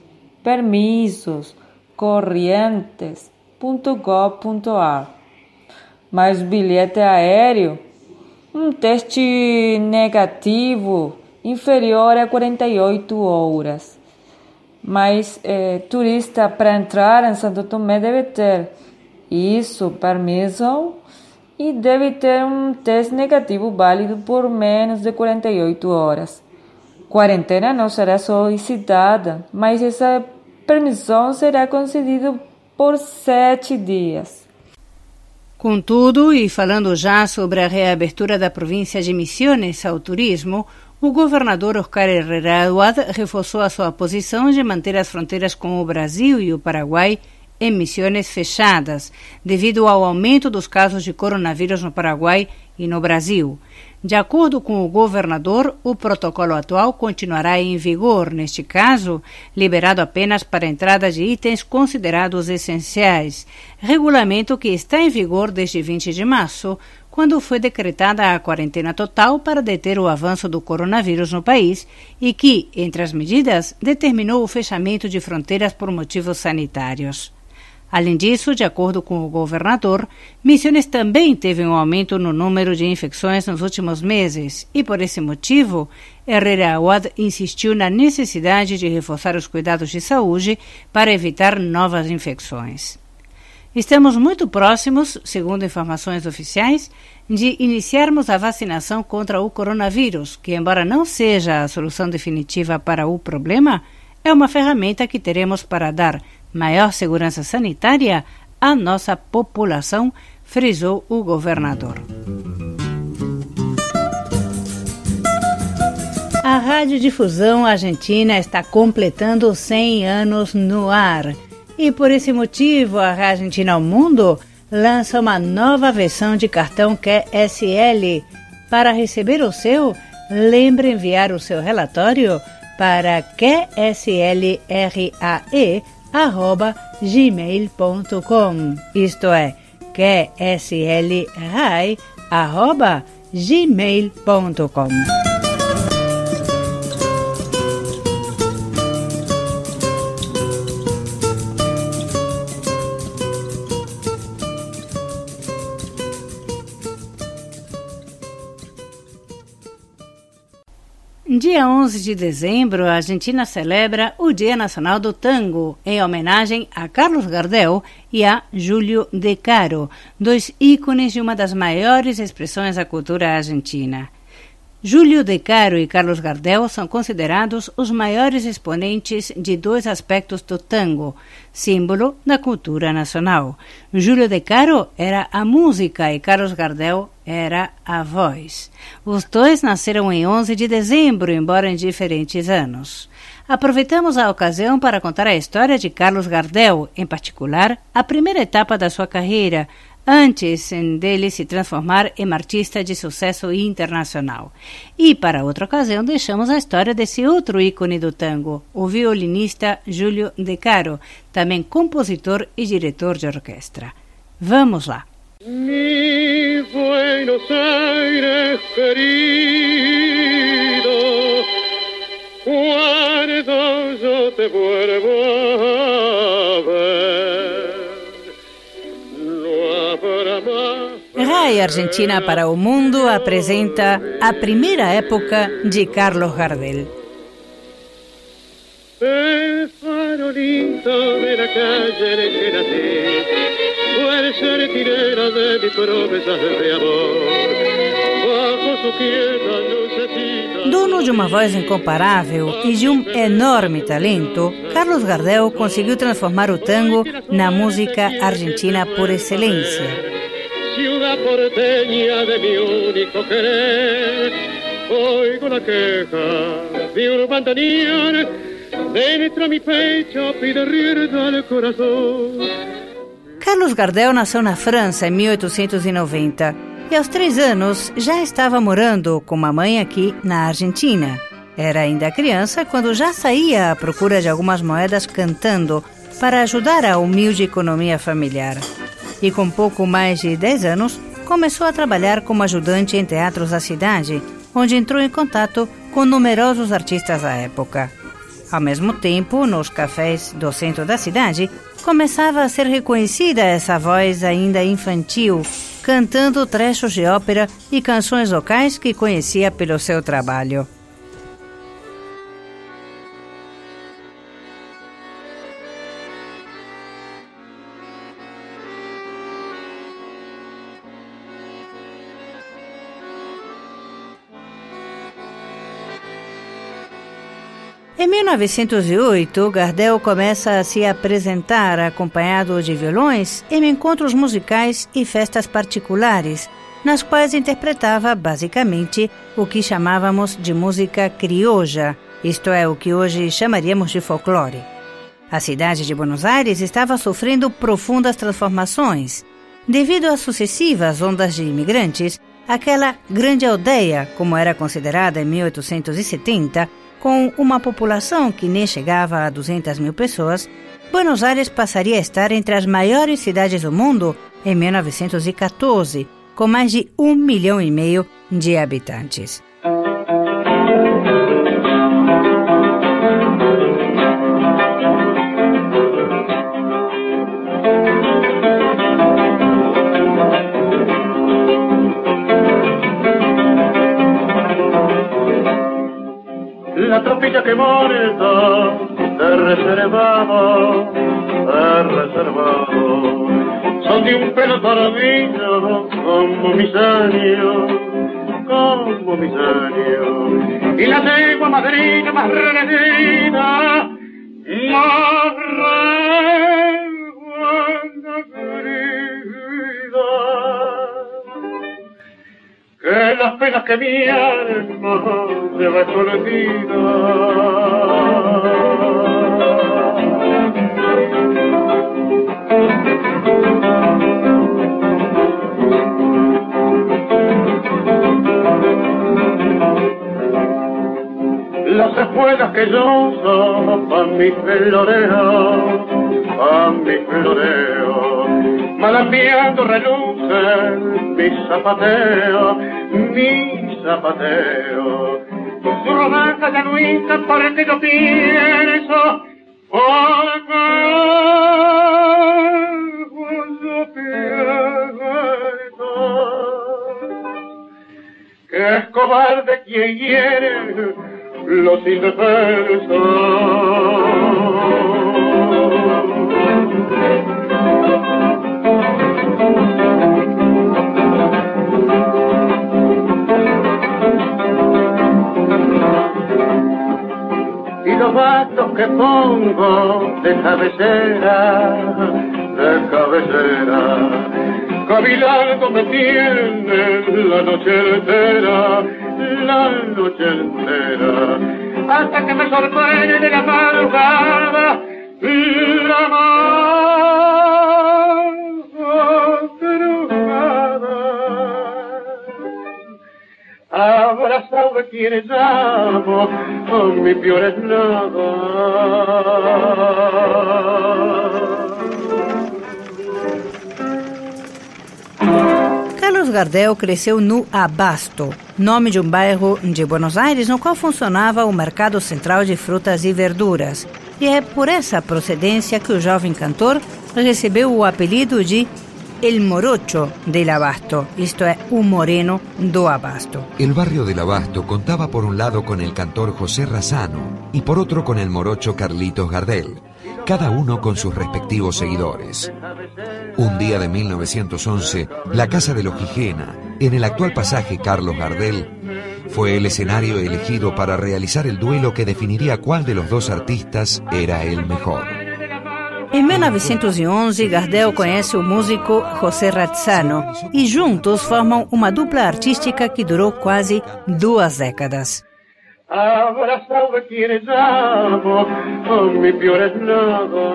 permissos.corrientes.gov.ar. Mais bilhete aéreo, um teste negativo inferior a 48 horas. Mas turista para entrar em Santo Tomé deve ter isso, permissão, e deve ter um teste negativo válido por menos de 48 horas. Quarentena não será solicitada, mas essa permissão será concedida por 7 dias. Contudo, e falando já sobre a reabertura da província de Misiones ao turismo, o governador Oscar Herrera Aguad reforçou a sua posição de manter as fronteiras com o Brasil e o Paraguai em Misiones fechadas, devido ao aumento dos casos de coronavírus no Paraguai e no Brasil. De acordo com o governador, o protocolo atual continuará em vigor, neste caso, liberado apenas para a entrada de itens considerados essenciais, regulamento que está em vigor desde 20 de março, quando foi decretada a quarentena total para deter o avanço do coronavírus no país e que, entre as medidas, determinou o fechamento de fronteiras por motivos sanitários. Além disso, de acordo com o governador, Misiones também teve um aumento no número de infecções nos últimos meses e, por esse motivo, Herrera Aguad insistiu na necessidade de reforçar os cuidados de saúde para evitar novas infecções. Estamos muito próximos, segundo informações oficiais, de iniciarmos a vacinação contra o coronavírus, que, embora não seja a solução definitiva para o problema, é uma ferramenta que teremos para dar maior segurança sanitária à nossa população, frisou o governador. A Radiodifusão Argentina está completando 100 anos no ar. E por esse motivo, a Rádio Argentina ao Mundo lança uma nova versão de cartão QSL. Para receber o seu, lembre enviar o seu relatório para qslrae@gmail.com. Isto é, qslrae@gmail.com. Dia 11 de dezembro, a Argentina celebra o Dia Nacional do Tango, em homenagem a Carlos Gardel e a Júlio De Caro, dois ícones de uma das maiores expressões da cultura argentina. Júlio De Caro e Carlos Gardel são considerados os maiores exponentes de dois aspectos do tango, símbolo da cultura nacional. Júlio De Caro era a música e Carlos Gardel era a voz. Os dois nasceram em 11 de dezembro, embora em diferentes anos. Aproveitamos a ocasião para contar a história de Carlos Gardel, em particular, a primeira etapa da sua carreira, antes dele se transformar em artista de sucesso internacional. E, para outra ocasião, deixamos a história desse outro ícone do tango, o violinista Júlio De Caro, também compositor e diretor de orquestra. Vamos lá! Mi Buenos Aires querido, cuando yo te vuelvo a ver, no habrá más. RAI Argentina para o Mundo apresenta a primeira época de Carlos Gardel. El farolito de la calle en que nací, puede ser tirera de mis promesas de amor, bajo su quieta lucecita. Dono de uma voz incomparável e de um enorme talento, Carlos Gardel conseguiu transformar o tango na música argentina por excelência. Ciudad porteña de mi único querer, oigo la queja de un bandoneón, dentro mi pecho pide rienda al corazón. Carlos Gardel nasceu na França em 1890 e aos 3 anos já estava morando com uma mãe aqui na Argentina. Era ainda criança quando já saía à procura de algumas moedas cantando para ajudar a humilde economia familiar. E com pouco mais de 10 anos, começou a trabalhar como ajudante em teatros da cidade, onde entrou em contato com numerosos artistas da época. Ao mesmo tempo, nos cafés do centro da cidade, começava a ser reconhecida essa voz ainda infantil, cantando trechos de ópera e canções locais que conhecia pelo seu trabalho. Em 1908, Gardel começa a se apresentar acompanhado de violões em encontros musicais e festas particulares, nas quais interpretava, basicamente, o que chamávamos de música criolla, isto é, o que hoje chamaríamos de folclore. A cidade de Buenos Aires estava sofrendo profundas transformações. Devido às sucessivas ondas de imigrantes, aquela grande aldeia, como era considerada em 1870, com uma população que nem chegava a 200 mil pessoas, Buenos Aires passaria a estar entre as maiores cidades do mundo em 1914, com mais de 1,5 milhão de habitantes. La tropilla que morta te reservado, son de un pelo tardío como mis años, y la yegua madrina más renecida, más querida, que las penas que mi alma lleva escondida. Las espuelas que yo uso pa' mi floreo, malambiando relucen mi zapateo, su rodaja ya no hincha porque yo pienso, porque yo pienso que es cobarde quien hiere los indefensos. Y los bastos que pongo de cabecera, cavilando me tienen la noche entera, hasta que me sorprende de la madrugada, la madrugada. Abrazado de quienes amo, con mi peor es nada. Carlos Gardel cresceu no Abasto, nome de um bairro de Buenos Aires no qual funcionava o Mercado Central de Frutas e Verduras. E é por essa procedência que o jovem cantor recebeu o apelido de El Morocho del Abasto, isto é, o moreno do Abasto. El barrio del Abasto contaba por un lado con el cantor José Razzano y por otro con el morocho Carlitos Gardel, cada uno con sus respectivos seguidores. Un día de 1911, la Casa de los Gijena, en el actual pasaje Carlos Gardel, fue el escenario elegido para realizar el duelo que definiría cuál de los dos artistas era el mejor. Em 1911, Gardel conhece o músico José Razzano e juntos formam uma dupla artística que durou quase 2 décadas. Abrazado de quienes amo, con mi peor es nada.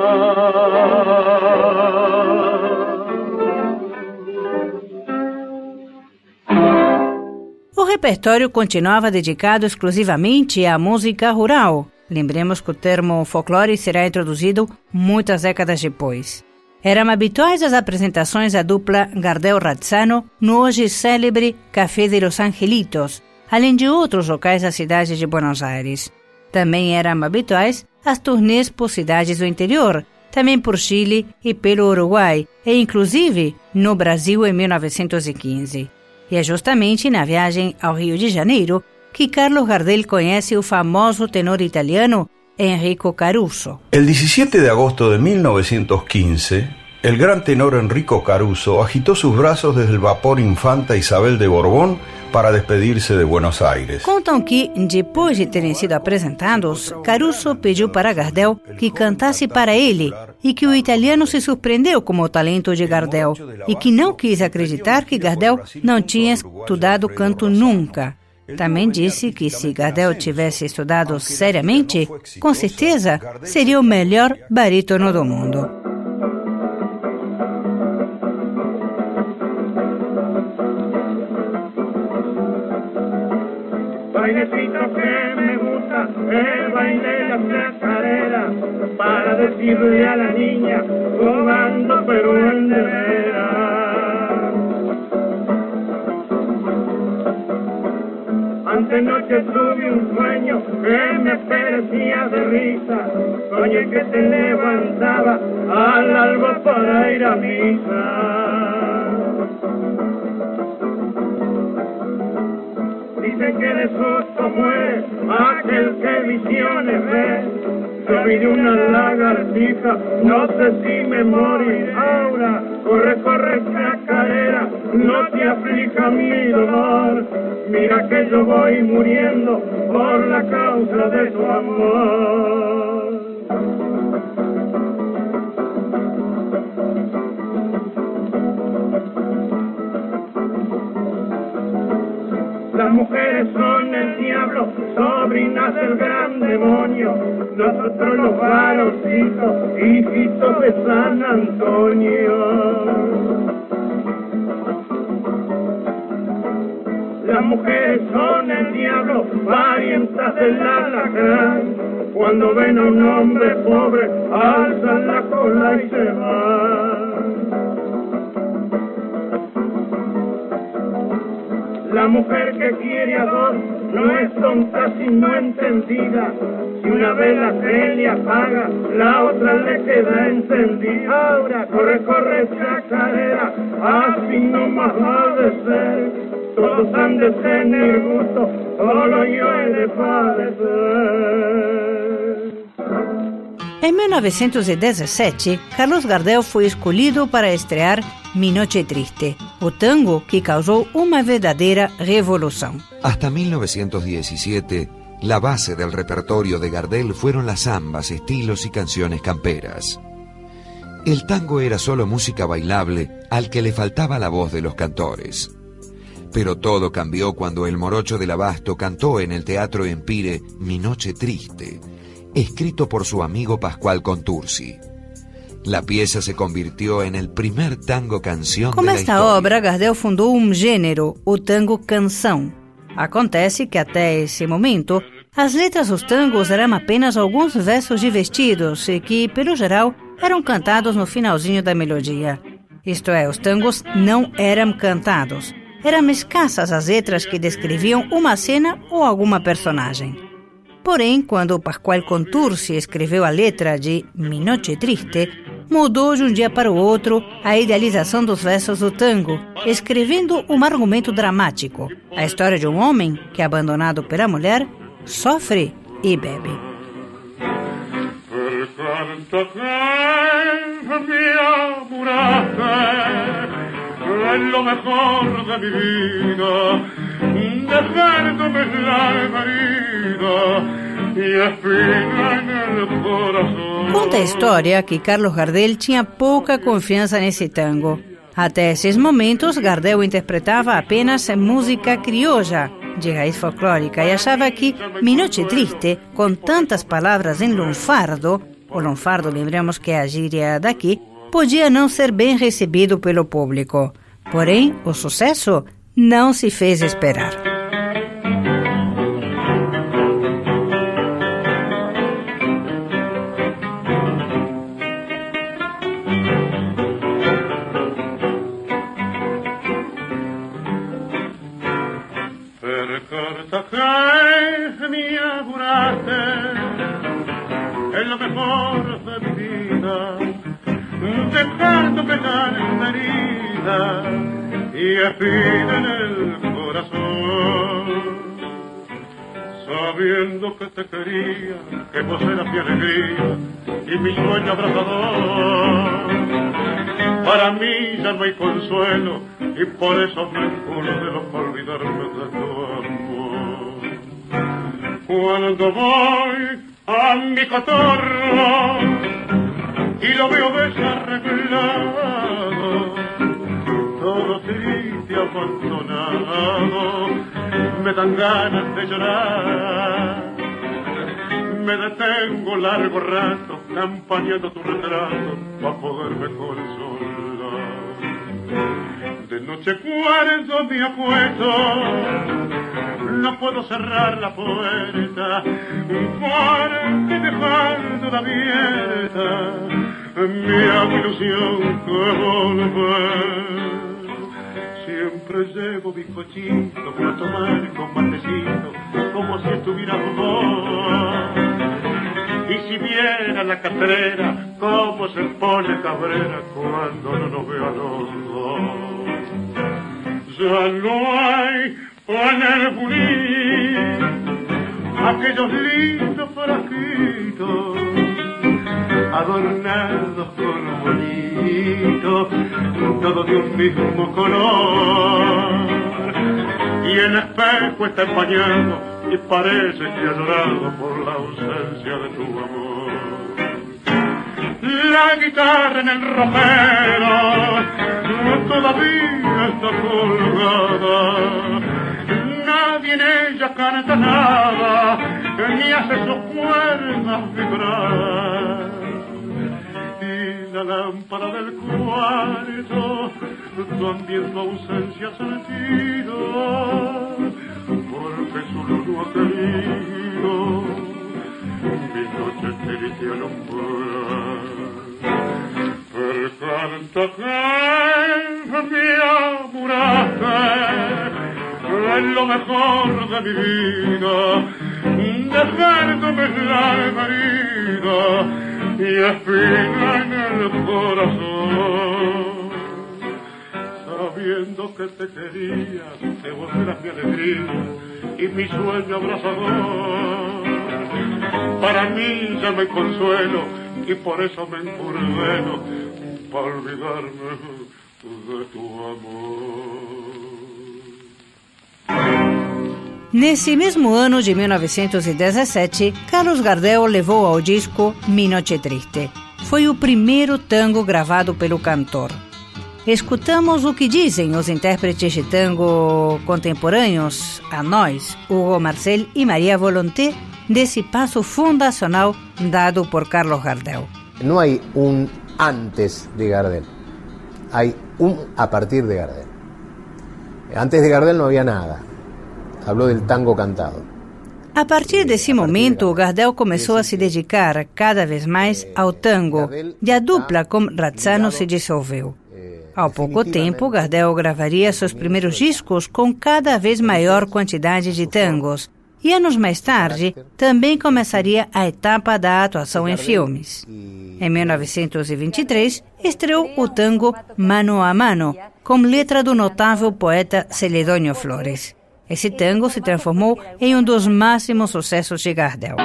O repertório continuava dedicado exclusivamente à música rural. Lembremos que o termo folclore será introduzido muitas décadas depois. Eram habituais as apresentações da dupla Gardel-Razzano no hoje célebre Café de los Angelitos, além de outros locais da cidade de Buenos Aires. Também eram habituais as turnês por cidades do interior, também por Chile e pelo Uruguai, e inclusive no Brasil em 1915. E é justamente na viagem ao Rio de Janeiro que Carlos Gardel conhece o famoso tenor italiano Enrico Caruso. El 17 de agosto de 1915, el gran tenor Enrico Caruso agitó sus brazos desde el vapor Infanta Isabel de Borbón para despedirse de Buenos Aires. Contam que, depois de terem sido apresentados, Caruso pediu para Gardel que cantasse para ele e que o italiano se surpreendeu com o talento de Gardel e que não quis acreditar que Gardel não tinha estudado canto nunca. Também disse que se Gardel tivesse estudado seriamente, com certeza seria o melhor barítono do mundo. Bailecito que me gusta, el baile de la chacarera, para decirle a la niña, jugando pero en de veras. Antenoche tuve un sueño que me parecía de risa, soñé que te levantaba al alba para ir a misa. Dicen que de susto muere aquel que visiones ve. Yo vi de una lagartija, no sé si me morí. Ahora, corre, corre, chacarera, no te aflija mi dolor. Mira que yo voy muriendo por la causa de tu amor. Las mujeres son el diablo, sobrinas del gran demonio. Nosotros los varoncitos, hijitos de San Antonio. Las mujeres son el diablo, parientas del alacrán. Cuando ven a un hombre pobre, alzan la cola y se van. La mujer que quiere a dos no es tonta sino entendida. Si una vela se le apaga, la otra le queda encendida. Ahora corre, corre, chacarera, así no más ha de ser. Todos han de tener gusto, solo yo he de padecer. Em 1917, Carlos Gardel foi escolhido para estrear Mi Noche Triste, o tango que causó una verdadera revolución. Hasta 1917, la base del repertorio de Gardel fueron las zambas, estilos y canciones camperas. El tango era solo música bailable al que le faltaba la voz de los cantores. Pero todo cambió cuando el Morocho del Abasto cantó en el Teatro Empire Mi Noche Triste, escrito por su amigo Pascual Contursi. La pieza se convirtió en el primer tango canción de la historia. Com esta obra, Gardel fundou um gênero, o tango canção. Acontece que até esse momento, as letras dos tangos eram apenas alguns versos divertidos e que, pelo geral, eram cantados no finalzinho da melodia. Isto é, os tangos não eram cantados. Eram escassas as letras que descreviam uma cena ou alguma personagem. Porém, quando Pascual Contursi escreveu a letra de Mi Noche Triste, mudou de um dia para o outro a idealização dos versos do tango, escrevendo um argumento dramático, a história de um homem que, abandonado pela mulher, sofre e bebe. Conta a história que Carlos Gardel tinha pouca confiança nesse tango. Até esses momentos, Gardel interpretava apenas música criolla, de raiz folclórica, e achava que Mi Noche Triste, com tantas palavras em lunfardo, o lunfardo, lembramos que é a gíria daqui, podia não ser bem recebido pelo público. Porém, o sucesso não se fez esperar. Sabiendo que te quería, que vos eras mi alegría y mi sueño abrazador. Para mí ya no hay consuelo y por eso me juro para olvidarme de tu amor. Cuando voy a mi cotorro y lo veo desarreglado, todo triste, abandonado, me dan ganas de llorar. Me detengo largo rato, campaneando tu retrato, para poderme consolar. De noche cuando me acuesto, no puedo cerrar la puerta, porque dejándola abierta, me hago ilusión que volver. Siempre llevo mi cochito para tomar con matecito, como si estuviera vos. Y si viera la catrera, cómo se pone cabrera cuando no nos vea los dos. Ya no hay en el junín aquellos lindos frasquitos adornados con bonitos, todos de un mismo color. Y el espejo está empañado y parece que ha llorado por la ausencia de tu amor. La guitarra en el ropero todavía está colgada, nadie en ella canta nada, ni hace sus cuerdas vibrar. Y la lámpara del cuarto también tu ausencia ha sentido, porque su luz no ha querido mi noche triste alumbrar. Per canta que me amuraste en lo mejor de mi vida, dejándome la herida y espina en el corazón. Sabiendo que te quería, te volverás mi alegría y mi sueño abrazador. Para mí ya no hay consuelo y por eso me encurdeno para olvidarme de tu amor. Nesse mesmo ano de 1917, Carlos Gardel levou ao disco Mi Noche Triste. Foi o primeiro tango gravado pelo cantor. Escutamos o que dizem os intérpretes de tango contemporâneos a nós, Hugo Marcel e Maria Volonté, desse passo fundacional dado por Carlos Gardel. No hay un antes de Gardel, hay un a partir de Gardel. Antes de Gardel no había nada. Hablou del tango cantado. A partir desse momento, Gardel começou a se dedicar cada vez mais ao tango e a dupla com Razzano se dissolveu. Ao pouco tempo, Gardel gravaria seus primeiros discos com cada vez maior quantidade de tangos. E anos mais tarde, também começaria a etapa da atuação em filmes. Em 1923, estreou o tango Mano a Mano, com letra do notável poeta Celedônio Flores. Esse tango se transformou em um dos máximos sucessos de Gardel.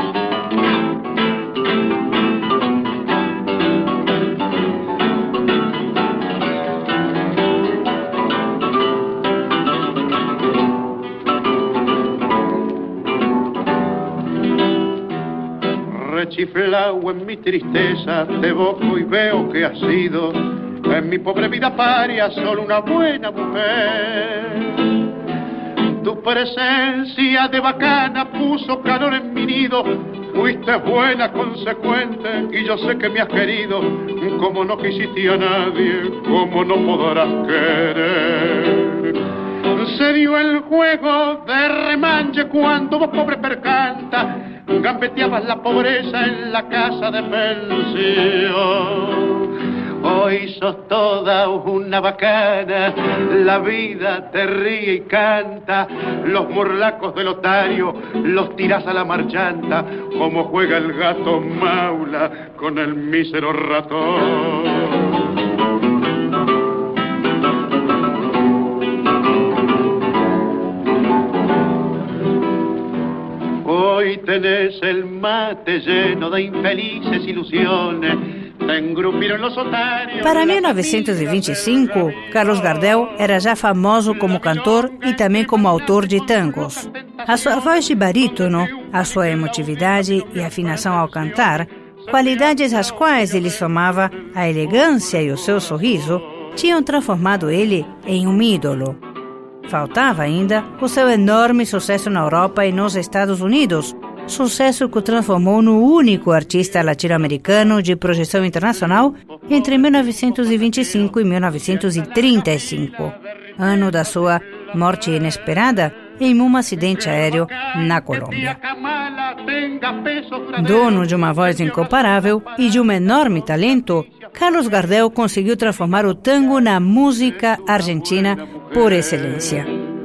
Rechiflao en mi tristeza, te evoco y veo que has sido en mi pobre vida paria solo una buena mujer. Tu presencia de bacana puso calor en mi nido, fuiste buena, consecuente, y yo sé que me has querido, como no quisiste a nadie, como no podrás querer. Se dio el juego de remanche cuando vos pobre percanta, gambeteabas la pobreza en la casa de pensión. Hoy sos toda una bacana, la vida te ríe y canta, los morlacos del otario los tirás a la marchanta, como juega el gato maula con el mísero ratón. Hoy tenés el mate lleno de infelices ilusiones, Para 1925, Carlos Gardel era já famoso como cantor e também como autor de tangos. A sua voz de barítono, a sua emotividade e afinação ao cantar, qualidades às quais ele somava a elegância e o seu sorriso, tinham transformado ele em um ídolo. Faltava ainda o seu enorme sucesso na Europa e nos Estados Unidos, sucesso que o transformou no único artista latino-americano de projeção internacional entre 1925 e 1935, ano da sua morte inesperada em um acidente aéreo na Colômbia. Dono de uma voz incomparável e de um enorme talento, Carlos Gardel conseguiu transformar o tango na música argentina por excelência.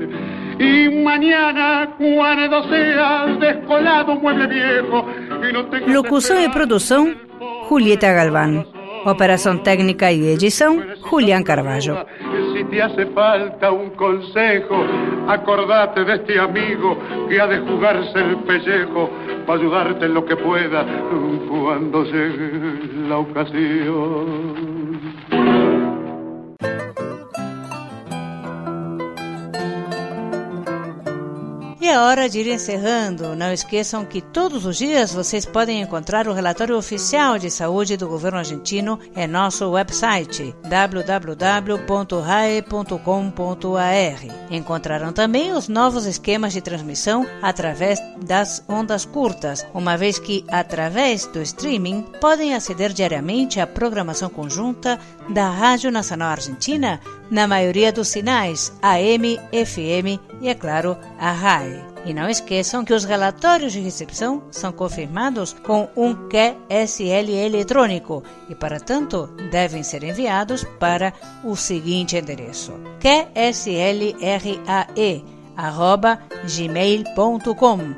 Locução e produção, Julieta Galván. Operação técnica e edição, Julián Carvalho. Si te hace falta un consejo, acordate de este amigo que ha de jugarse el pellejo para ayudarte en lo que pueda cuando llegue la ocasión. E é hora de ir encerrando. Não esqueçam que todos os dias vocês podem encontrar o relatório oficial de saúde do governo argentino em nosso website www.rae.com.ar. Encontrarão também os novos esquemas de transmissão através das ondas curtas, uma vez que, através do streaming, podem aceder diariamente à programação conjunta da Rádio Nacional Argentina na maioria dos sinais AM, FM e, é claro, a RAE. E não esqueçam que os relatórios de recepção são confirmados com um QSL eletrônico e, para tanto, devem ser enviados para o seguinte endereço: qslrae@gmail.com,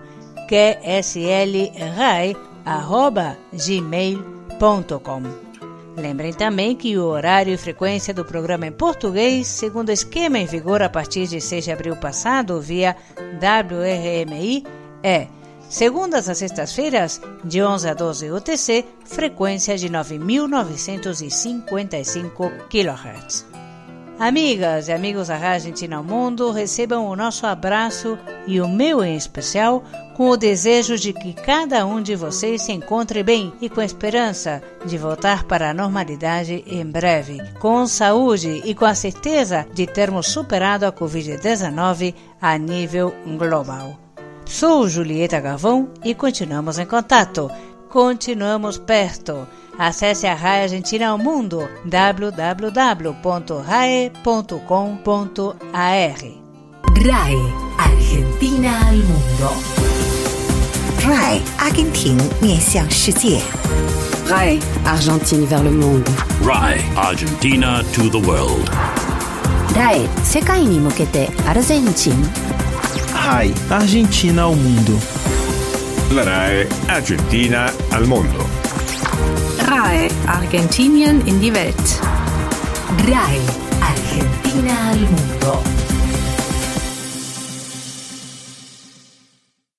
qslrae@gmail.com. Lembrem também que o horário e frequência do programa em português, segundo o esquema em vigor a partir de 6 de abril passado, via WRMI, é segundas a sextas-feiras, de 11 a 12 UTC, frequência de 9.955 kHz. Amigas e amigos da Rádio Argentina ao Mundo, recebam o nosso abraço e o meu em especial, com o desejo de que cada um de vocês se encontre bem e com a esperança de voltar para a normalidade em breve, com saúde e com a certeza de termos superado a Covid-19 a nível global. Sou Julieta Galvão e continuamos em contato. Continuamos perto. Acesse a RAE Argentina ao Mundo, www.rae.com.ar. RAE Argentina al Mundo. RAE Argentina 面向世界 RAE Argentine vers le monde. RAE Argentina to the world. RAE 世界に向けてアルゼンチン RAE Argentina ao mundo. La RAE Argentina al mundo. RAE Argentinien in die Welt. RAE Argentina al Mundo.